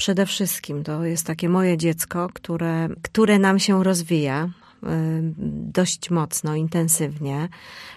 Przede wszystkim to jest takie moje dziecko, które nam się rozwija dość mocno, intensywnie.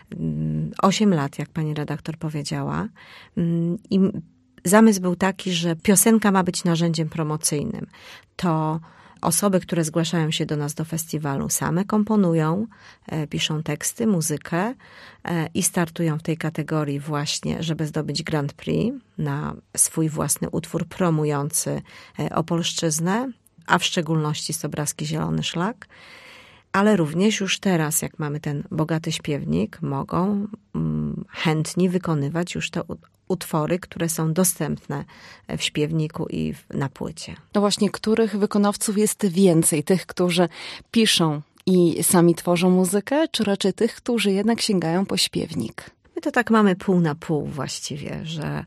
8 lat, jak pani redaktor powiedziała. I zamysł był taki, że piosenka ma być narzędziem promocyjnym. To osoby, które zgłaszają się do nas do festiwalu, same komponują, piszą teksty, muzykę i startują w tej kategorii właśnie, żeby zdobyć Grand Prix na swój własny utwór promujący Opolszczyznę, a w szczególności Stobracki Zielony Szlak. Ale również już teraz, jak mamy ten bogaty śpiewnik, mogą chętni wykonywać już te utwory, które są dostępne w śpiewniku i na płycie. No właśnie, których wykonawców jest więcej? Tych, którzy piszą i sami tworzą muzykę, czy raczej tych, którzy jednak sięgają po śpiewnik? My to tak mamy pół na pół właściwie, że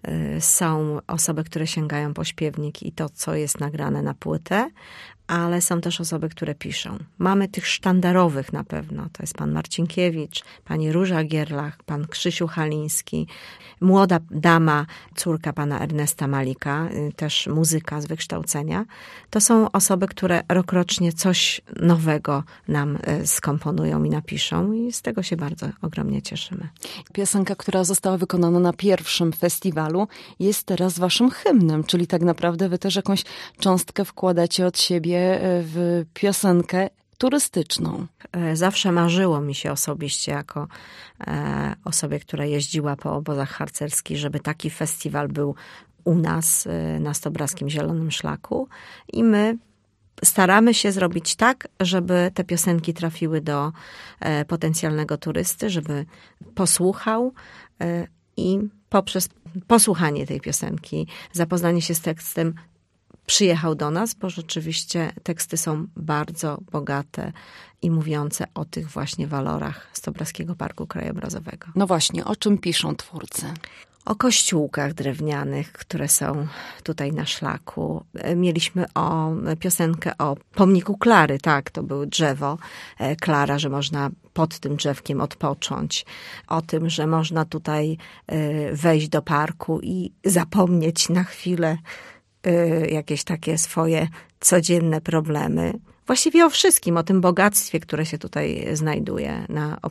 są osoby, które sięgają po śpiewnik i to, co jest nagrane na płytę, ale są też osoby, które piszą. Mamy tych sztandarowych na pewno. To jest pan Marcinkiewicz, pani Róża Gierlach, pan Krzysiu Haliński, młoda dama, córka pana Ernesta Malika, też muzyka z wykształcenia. To są osoby, które rokrocznie coś nowego nam skomponują i napiszą i z tego się bardzo ogromnie cieszymy. Piosenka, która została wykonana na pierwszym festiwalu, jest teraz waszym hymnem, czyli tak naprawdę wy też jakąś cząstkę wkładacie od siebie w piosenkę turystyczną. Zawsze marzyło mi się osobiście, jako osobie, która jeździła po obozach harcerskich, żeby taki festiwal był u nas na Stobrackim Zielonym Szlaku i my staramy się zrobić tak, żeby te piosenki trafiły do potencjalnego turysty, żeby posłuchał i poprzez posłuchanie tej piosenki, zapoznanie się z tekstem, przyjechał do nas, bo rzeczywiście teksty są bardzo bogate i mówiące o tych właśnie walorach Stobrackiego Parku Krajobrazowego. No właśnie, o czym piszą twórcy? O kościółkach drewnianych, które są tutaj na szlaku. Mieliśmy piosenkę o pomniku Klary, tak, to było drzewo Klara, że można pod tym drzewkiem odpocząć. O tym, że można tutaj wejść do parku i zapomnieć na chwilę jakieś takie swoje codzienne problemy. Właściwie o wszystkim, o tym bogactwie, które się tutaj znajduje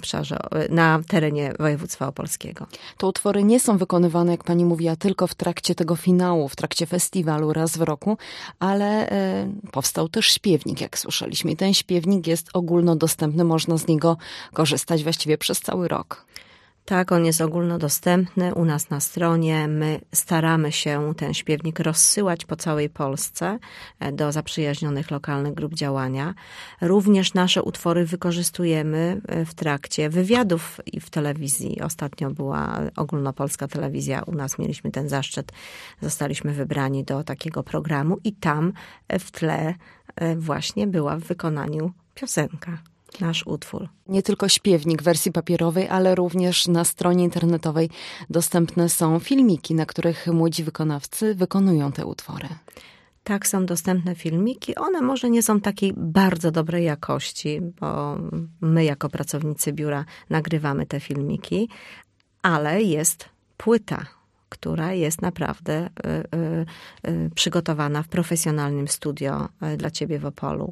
na terenie województwa opolskiego. Te utwory nie są wykonywane, jak pani mówiła, tylko w trakcie tego finału, w trakcie festiwalu raz w roku, ale powstał też śpiewnik, jak słyszeliśmy. I ten śpiewnik jest ogólnodostępny, można z niego korzystać właściwie przez cały rok. Tak, on jest ogólnodostępny u nas na stronie. My staramy się ten śpiewnik rozsyłać po całej Polsce do zaprzyjaźnionych lokalnych grup działania. Również nasze utwory wykorzystujemy w trakcie wywiadów i w telewizji. Ostatnio była ogólnopolska telewizja, u nas mieliśmy ten zaszczyt. Zostaliśmy wybrani do takiego programu i tam w tle właśnie była w wykonaniu piosenka. Nasz utwór. Nie tylko śpiewnik w wersji papierowej, ale również na stronie internetowej dostępne są filmiki, na których młodzi wykonawcy wykonują te utwory. Tak, są dostępne filmiki. One może nie są takiej bardzo dobrej jakości, bo my jako pracownicy biura nagrywamy te filmiki, ale jest płyta, która jest naprawdę przygotowana w profesjonalnym studio dla ciebie w Opolu.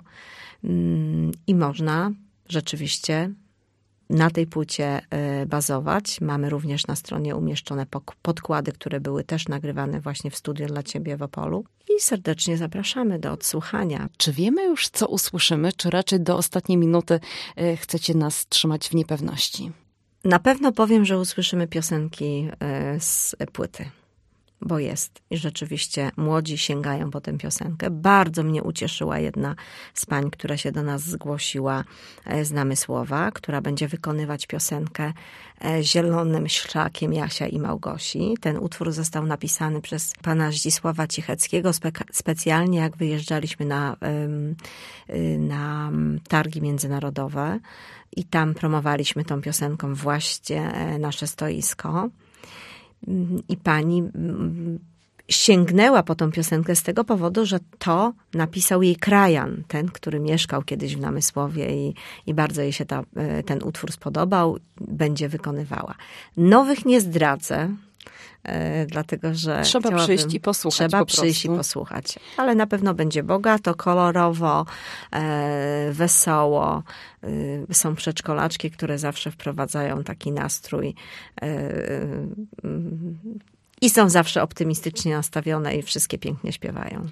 I można rzeczywiście na tej płycie bazować. Mamy również na stronie umieszczone podkłady, które były też nagrywane właśnie w studiu dla ciebie w Opolu. I serdecznie zapraszamy do odsłuchania. Czy wiemy już, co usłyszymy, czy raczej do ostatniej minuty chcecie nas trzymać w niepewności? Na pewno powiem, że usłyszymy piosenki z płyty. Bo jest. I rzeczywiście młodzi sięgają po tę piosenkę. Bardzo mnie ucieszyła jedna z pań, która się do nas zgłosiła z Namysłowa, która będzie wykonywać piosenkę Zielonym Szlakiem Jasia i Małgosi. Ten utwór został napisany przez pana Zdzisława Cicheckiego specjalnie jak wyjeżdżaliśmy na targi międzynarodowe i tam promowaliśmy tą piosenką właśnie nasze stoisko. I pani sięgnęła po tą piosenkę z tego powodu, że to napisał jej krajan, ten, który mieszkał kiedyś w Namysłowie i bardzo jej się ten utwór spodobał, będzie wykonywała. Nowych nie zdradzę, Dlatego, że trzeba przyjść i posłuchać. Trzeba przyjść i posłuchać. Ale na pewno będzie bogato, kolorowo, wesoło. Są przedszkolaczki, które zawsze wprowadzają taki nastrój i są zawsze optymistycznie nastawione i wszystkie pięknie śpiewają.